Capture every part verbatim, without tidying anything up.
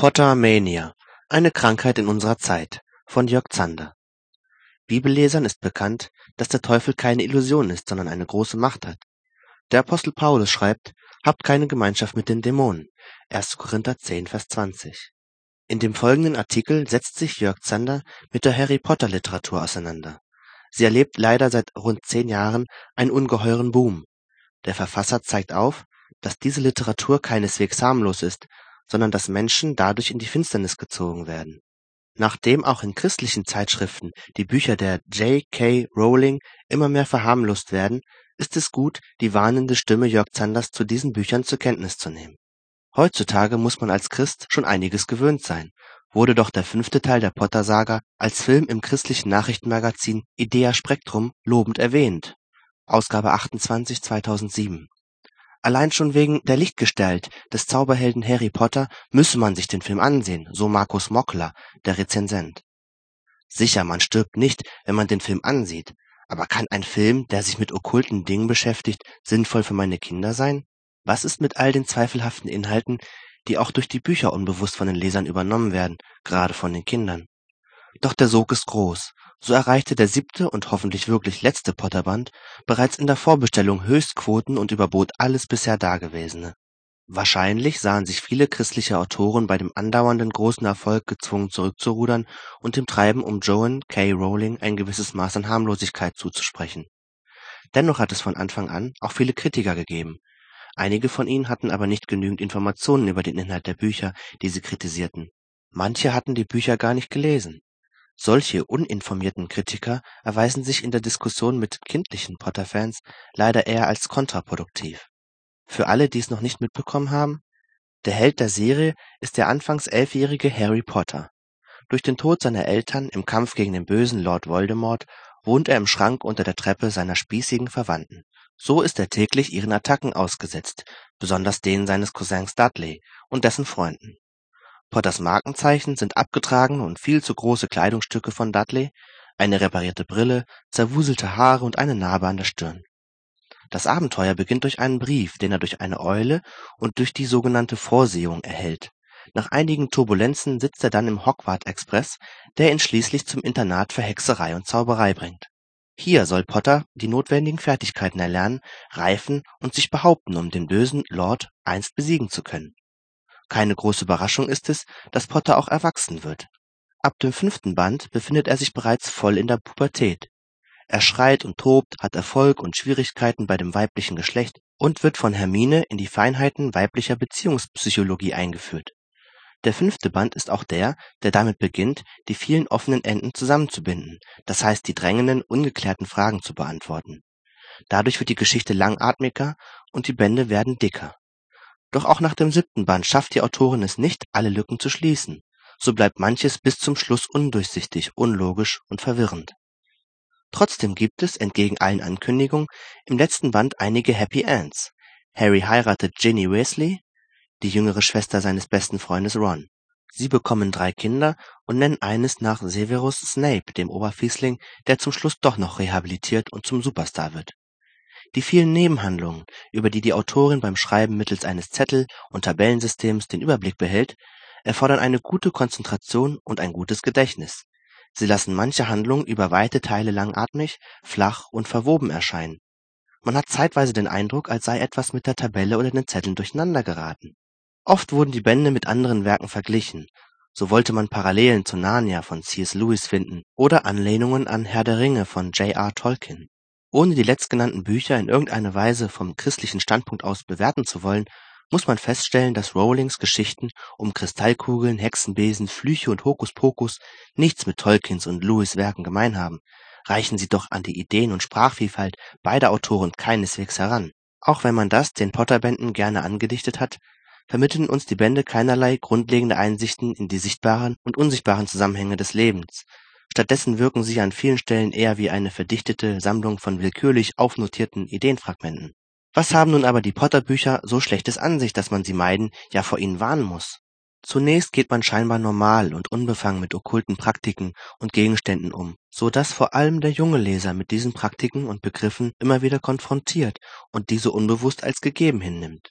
Pottermania, eine Krankheit in unserer Zeit von Jörg Zander. Bibellesern ist bekannt, dass der Teufel keine Illusion ist, sondern eine große Macht hat. Der Apostel Paulus schreibt: Habt keine Gemeinschaft mit den Dämonen. erster Korinther zehn, Vers zwanzig. In dem folgenden Artikel setzt sich Jörg Zander mit der Harry-Potter-Literatur auseinander. Sie erlebt leider seit rund zehn Jahren einen ungeheuren Boom. Der Verfasser zeigt auf, dass diese Literatur keineswegs harmlos ist, sondern dass Menschen dadurch in die Finsternis gezogen werden. Nachdem auch in christlichen Zeitschriften die Bücher der J K Rowling immer mehr verharmlost werden, ist es gut, die warnende Stimme Jörg Zanders zu diesen Büchern zur Kenntnis zu nehmen. Heutzutage muss man als Christ schon einiges gewöhnt sein, wurde doch der fünfte Teil der Potter-Saga als Film im christlichen Nachrichtenmagazin Idea Spectrum lobend erwähnt. Ausgabe achtundzwanzig zweitausendsieben. Allein schon wegen der Lichtgestalt des Zauberhelden Harry Potter müsse man sich den Film ansehen, so Markus Mockler, der Rezensent. Sicher, man stirbt nicht, wenn man den Film ansieht, aber kann ein Film, der sich mit okkulten Dingen beschäftigt, sinnvoll für meine Kinder sein? Was ist mit all den zweifelhaften Inhalten, die auch durch die Bücher unbewusst von den Lesern übernommen werden, gerade von den Kindern? Doch der Sog ist groß. So erreichte der siebte und hoffentlich wirklich letzte Potterband bereits in der Vorbestellung Höchstquoten und überbot alles bisher Dagewesene. Wahrscheinlich sahen sich viele christliche Autoren bei dem andauernden großen Erfolg gezwungen zurückzurudern und dem Treiben um Joanne K. Rowling ein gewisses Maß an Harmlosigkeit zuzusprechen. Dennoch hat es von Anfang an auch viele Kritiker gegeben. Einige von ihnen hatten aber nicht genügend Informationen über den Inhalt der Bücher, die sie kritisierten. Manche hatten die Bücher gar nicht gelesen. Solche uninformierten Kritiker erweisen sich in der Diskussion mit kindlichen Potter-Fans leider eher als kontraproduktiv. Für alle, die es noch nicht mitbekommen haben: Der Held der Serie ist der anfangs elfjährige Harry Potter. Durch den Tod seiner Eltern im Kampf gegen den bösen Lord Voldemort wohnt er im Schrank unter der Treppe seiner spießigen Verwandten. So ist er täglich ihren Attacken ausgesetzt, besonders denen seines Cousins Dudley und dessen Freunden. Potters Markenzeichen sind abgetragene und viel zu große Kleidungsstücke von Dudley, eine reparierte Brille, zerwuselte Haare und eine Narbe an der Stirn. Das Abenteuer beginnt durch einen Brief, den er durch eine Eule und durch die sogenannte Vorsehung erhält. Nach einigen Turbulenzen sitzt er dann im Hogwarts-Express, der ihn schließlich zum Internat für Hexerei und Zauberei bringt. Hier soll Potter die notwendigen Fertigkeiten erlernen, reifen und sich behaupten, um den bösen Lord einst besiegen zu können. Keine große Überraschung ist es, dass Potter auch erwachsen wird. Ab dem fünften Band befindet er sich bereits voll in der Pubertät. Er schreit und tobt, hat Erfolg und Schwierigkeiten bei dem weiblichen Geschlecht und wird von Hermine in die Feinheiten weiblicher Beziehungspsychologie eingeführt. Der fünfte Band ist auch der, der damit beginnt, die vielen offenen Enden zusammenzubinden, das heißt die drängenden, ungeklärten Fragen zu beantworten. Dadurch wird die Geschichte langatmiger und die Bände werden dicker. Doch auch nach dem siebten Band schafft die Autorin es nicht, alle Lücken zu schließen. So bleibt manches bis zum Schluss undurchsichtig, unlogisch und verwirrend. Trotzdem gibt es, entgegen allen Ankündigungen, im letzten Band einige Happy Ends. Harry heiratet Ginny Weasley, die jüngere Schwester seines besten Freundes Ron. Sie bekommen drei Kinder und nennen eines nach Severus Snape, dem Oberfiesling, der zum Schluss doch noch rehabilitiert und zum Superstar wird. Die vielen Nebenhandlungen, über die die Autorin beim Schreiben mittels eines Zettel- und Tabellensystems den Überblick behält, erfordern eine gute Konzentration und ein gutes Gedächtnis. Sie lassen manche Handlungen über weite Teile langatmig, flach und verwoben erscheinen. Man hat zeitweise den Eindruck, als sei etwas mit der Tabelle oder den Zetteln durcheinander geraten. Oft wurden die Bände mit anderen Werken verglichen. So wollte man Parallelen zu Narnia von C S Lewis finden oder Anlehnungen an Herr der Ringe von J R Tolkien. Ohne die letztgenannten Bücher in irgendeiner Weise vom christlichen Standpunkt aus bewerten zu wollen, muss man feststellen, dass Rowlings Geschichten um Kristallkugeln, Hexenbesen, Flüche und Hokuspokus nichts mit Tolkiens und Lewis' Werken gemein haben. Reichen sie doch an die Ideen und Sprachvielfalt beider Autoren keineswegs heran. Auch wenn man das den Potter-Bänden gerne angedichtet hat, vermitteln uns die Bände keinerlei grundlegende Einsichten in die sichtbaren und unsichtbaren Zusammenhänge des Lebens. Stattdessen wirken sie an vielen Stellen eher wie eine verdichtete Sammlung von willkürlich aufnotierten Ideenfragmenten. Was haben nun aber die Potter-Bücher so Schlechtes an sich, dass man sie meiden, ja vor ihnen warnen muss? Zunächst geht man scheinbar normal und unbefangen mit okkulten Praktiken und Gegenständen um, so dass vor allem der junge Leser mit diesen Praktiken und Begriffen immer wieder konfrontiert und diese unbewusst als gegeben hinnimmt.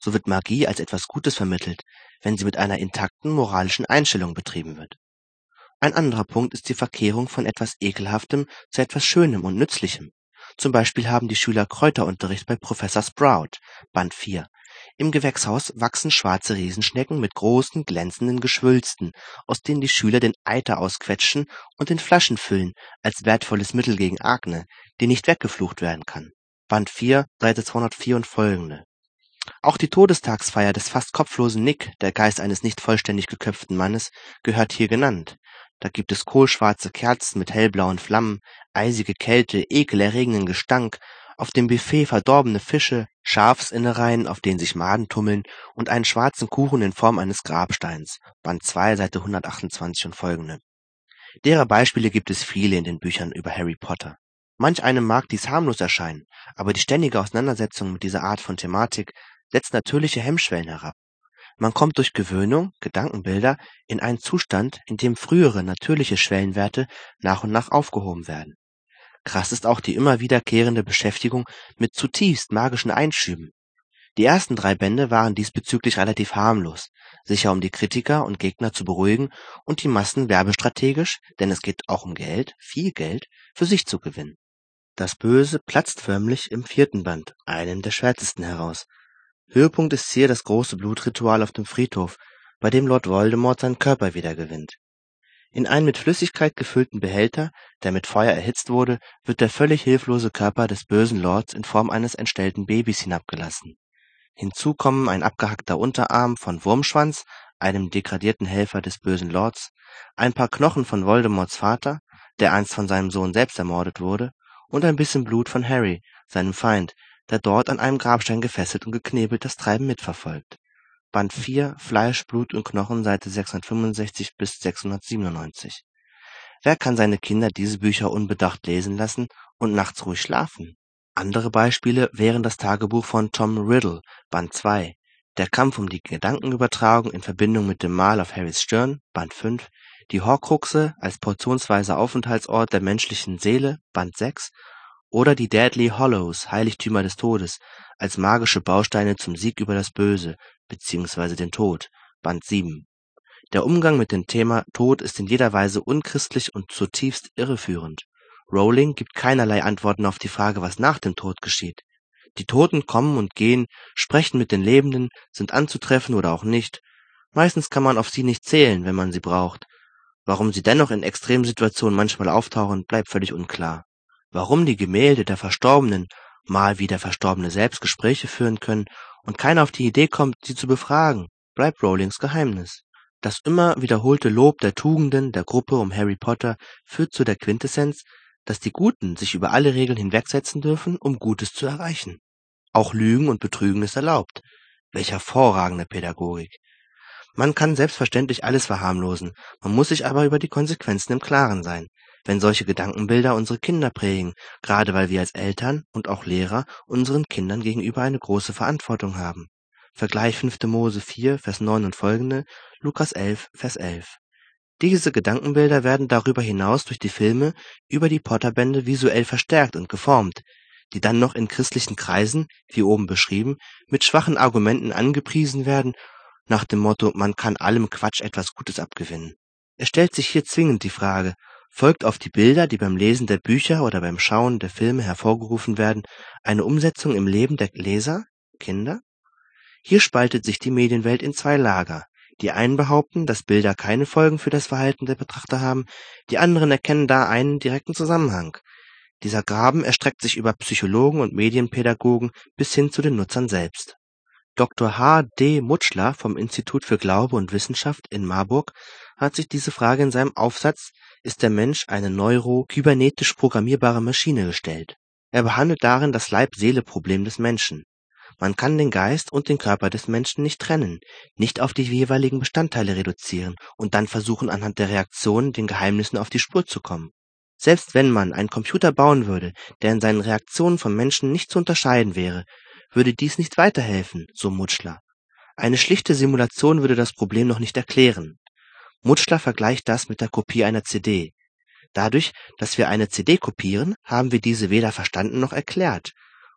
So wird Magie als etwas Gutes vermittelt, wenn sie mit einer intakten moralischen Einstellung betrieben wird. Ein anderer Punkt ist die Verkehrung von etwas Ekelhaftem zu etwas Schönem und Nützlichem. Zum Beispiel haben die Schüler Kräuterunterricht bei Professor Sprout, Band vier. Im Gewächshaus wachsen schwarze Riesenschnecken mit großen, glänzenden Geschwülsten, aus denen die Schüler den Eiter ausquetschen und in Flaschen füllen, als wertvolles Mittel gegen Akne, die nicht weggeflucht werden kann. Band vier, Seite zweihundertvier und folgende. Auch die Todestagsfeier des fast kopflosen Nick, der Geist eines nicht vollständig geköpften Mannes, gehört hier genannt. Da gibt es kohlschwarze Kerzen mit hellblauen Flammen, eisige Kälte, ekelerregenden Gestank, auf dem Buffet verdorbene Fische, Schafsinnereien, auf denen sich Maden tummeln, und einen schwarzen Kuchen in Form eines Grabsteins. Band zwei, Seite hundertachtundzwanzig und folgende. Derer Beispiele gibt es viele in den Büchern über Harry Potter. Manch einem mag dies harmlos erscheinen, aber die ständige Auseinandersetzung mit dieser Art von Thematik setzt natürliche Hemmschwellen herab. Man kommt durch Gewöhnung, Gedankenbilder, in einen Zustand, in dem frühere natürliche Schwellenwerte nach und nach aufgehoben werden. Krass ist auch die immer wiederkehrende Beschäftigung mit zutiefst magischen Einschüben. Die ersten drei Bände waren diesbezüglich relativ harmlos, sicher um die Kritiker und Gegner zu beruhigen und die Massen werbestrategisch, denn es geht auch um Geld, viel Geld, für sich zu gewinnen. Das Böse platzt förmlich im vierten Band, einem der schwärzesten, heraus. Höhepunkt ist hier das große Blutritual auf dem Friedhof, bei dem Lord Voldemort seinen Körper wiedergewinnt. In einen mit Flüssigkeit gefüllten Behälter, der mit Feuer erhitzt wurde, wird der völlig hilflose Körper des bösen Lords in Form eines entstellten Babys hinabgelassen. Hinzu kommen ein abgehackter Unterarm von Wurmschwanz, einem degradierten Helfer des bösen Lords, ein paar Knochen von Voldemorts Vater, der einst von seinem Sohn selbst ermordet wurde, und ein bisschen Blut von Harry, seinem Feind, der dort an einem Grabstein gefesselt und geknebelt das Treiben mitverfolgt. Band vier, Fleisch, Blut und Knochen, Seite sechshundertfünfundsechzig bis sechshundertsiebenundneunzig. Wer kann seine Kinder diese Bücher unbedacht lesen lassen und nachts ruhig schlafen? Andere Beispiele wären das Tagebuch von Tom Riddle, Band zwei, Der Kampf um die Gedankenübertragung in Verbindung mit dem Mal auf Harrys Stirn, Band fünf, Die Horcruxe als portionsweiser Aufenthaltsort der menschlichen Seele, Band sechs, oder die Deadly Hallows, Heiligtümer des Todes, als magische Bausteine zum Sieg über das Böse bzw. den Tod, Band sieben. Der Umgang mit dem Thema Tod ist in jeder Weise unchristlich und zutiefst irreführend. Rowling gibt keinerlei Antworten auf die Frage, was nach dem Tod geschieht. Die Toten kommen und gehen, sprechen mit den Lebenden, sind anzutreffen oder auch nicht. Meistens kann man auf sie nicht zählen, wenn man sie braucht. Warum sie dennoch in Extremsituationen manchmal auftauchen, bleibt völlig unklar. Warum die Gemälde der Verstorbenen mal wie der Verstorbene selbst Gespräche führen können und keiner auf die Idee kommt, sie zu befragen, bleibt Rowlings Geheimnis. Das immer wiederholte Lob der Tugenden der Gruppe um Harry Potter führt zu der Quintessenz, dass die Guten sich über alle Regeln hinwegsetzen dürfen, um Gutes zu erreichen. Auch Lügen und Betrügen ist erlaubt. Welch hervorragende Pädagogik. Man kann selbstverständlich alles verharmlosen, man muss sich aber über die Konsequenzen im Klaren sein, wenn solche Gedankenbilder unsere Kinder prägen, gerade weil wir als Eltern und auch Lehrer unseren Kindern gegenüber eine große Verantwortung haben. Vergleich fünfte Mose vier, Vers neun und folgende, Lukas elf, Vers elf. Diese Gedankenbilder werden darüber hinaus durch die Filme über die Potterbände visuell verstärkt und geformt, die dann noch in christlichen Kreisen, wie oben beschrieben, mit schwachen Argumenten angepriesen werden, nach dem Motto, man kann allem Quatsch etwas Gutes abgewinnen. Es stellt sich hier zwingend die Frage, folgt auf die Bilder, die beim Lesen der Bücher oder beim Schauen der Filme hervorgerufen werden, eine Umsetzung im Leben der Leser, Kinder? Hier spaltet sich die Medienwelt in zwei Lager. Die einen behaupten, dass Bilder keine Folgen für das Verhalten der Betrachter haben, die anderen erkennen da einen direkten Zusammenhang. Dieser Graben erstreckt sich über Psychologen und Medienpädagogen bis hin zu den Nutzern selbst. Doktor H. D. Mutschler vom Institut für Glaube und Wissenschaft in Marburg hat sich diese Frage in seinem Aufsatz »Ist der Mensch eine neuro-kybernetisch programmierbare Maschine?« gestellt. Er behandelt darin das Leib-Seele-Problem des Menschen. Man kann den Geist und den Körper des Menschen nicht trennen, nicht auf die jeweiligen Bestandteile reduzieren und dann versuchen, anhand der Reaktionen den Geheimnissen auf die Spur zu kommen. Selbst wenn man einen Computer bauen würde, der in seinen Reaktionen vom Menschen nicht zu unterscheiden wäre, würde dies nicht weiterhelfen, so Mutschler. Eine schlichte Simulation würde das Problem noch nicht erklären. Mutschler vergleicht das mit der Kopie einer C D. Dadurch, dass wir eine C D kopieren, haben wir diese weder verstanden noch erklärt.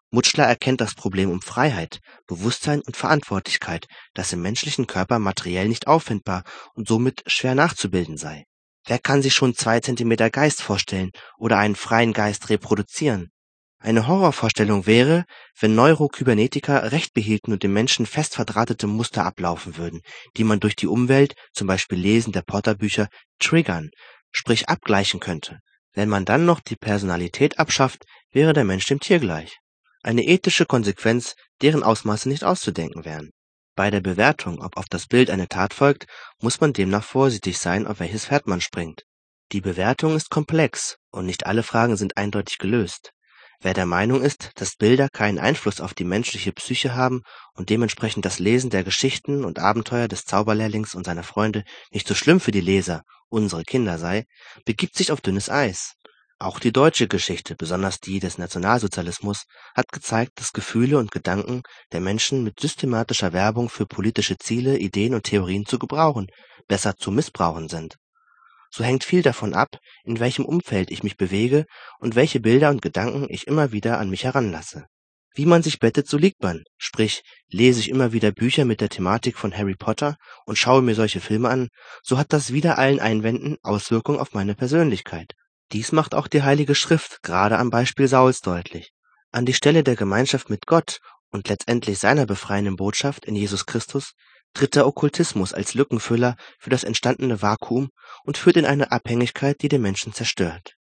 Mutschler erkennt das Problem um Freiheit, Bewusstsein und Verantwortlichkeit, das im menschlichen Körper materiell nicht auffindbar und somit schwer nachzubilden sei. Wer kann sich schon zwei Zentimeter Geist vorstellen oder einen freien Geist reproduzieren? Eine Horrorvorstellung wäre, wenn Neurokybernetiker Recht behielten und dem Menschen fest verdrahtete Muster ablaufen würden, die man durch die Umwelt, zum Beispiel Lesen der Potter-Bücher, triggern, sprich abgleichen könnte. Wenn man dann noch die Personalität abschafft, wäre der Mensch dem Tier gleich. Eine ethische Konsequenz, deren Ausmaße nicht auszudenken wären. Bei der Bewertung, ob auf das Bild eine Tat folgt, muss man demnach vorsichtig sein, auf welches Pferd man springt. Die Bewertung ist komplex und nicht alle Fragen sind eindeutig gelöst. Wer der Meinung ist, dass Bilder keinen Einfluss auf die menschliche Psyche haben und dementsprechend das Lesen der Geschichten und Abenteuer des Zauberlehrlings und seiner Freunde nicht so schlimm für die Leser, unsere Kinder sei, begibt sich auf dünnes Eis. Auch die deutsche Geschichte, besonders die des Nationalsozialismus, hat gezeigt, dass Gefühle und Gedanken der Menschen mit systematischer Werbung für politische Ziele, Ideen und Theorien zu gebrauchen, besser zu missbrauchen sind. So hängt viel davon ab, in welchem Umfeld ich mich bewege und welche Bilder und Gedanken ich immer wieder an mich heranlasse. Wie man sich bettet, so liegt man, sprich, lese ich immer wieder Bücher mit der Thematik von Harry Potter und schaue mir solche Filme an, so hat das wider allen Einwänden Auswirkungen auf meine Persönlichkeit. Dies macht auch die Heilige Schrift gerade am Beispiel Sauls deutlich. An die Stelle der Gemeinschaft mit Gott und letztendlich seiner befreienden Botschaft in Jesus Christus tritt der Okkultismus als Lückenfüller für das entstandene Vakuum und führt in eine Abhängigkeit, die den Menschen zerstört.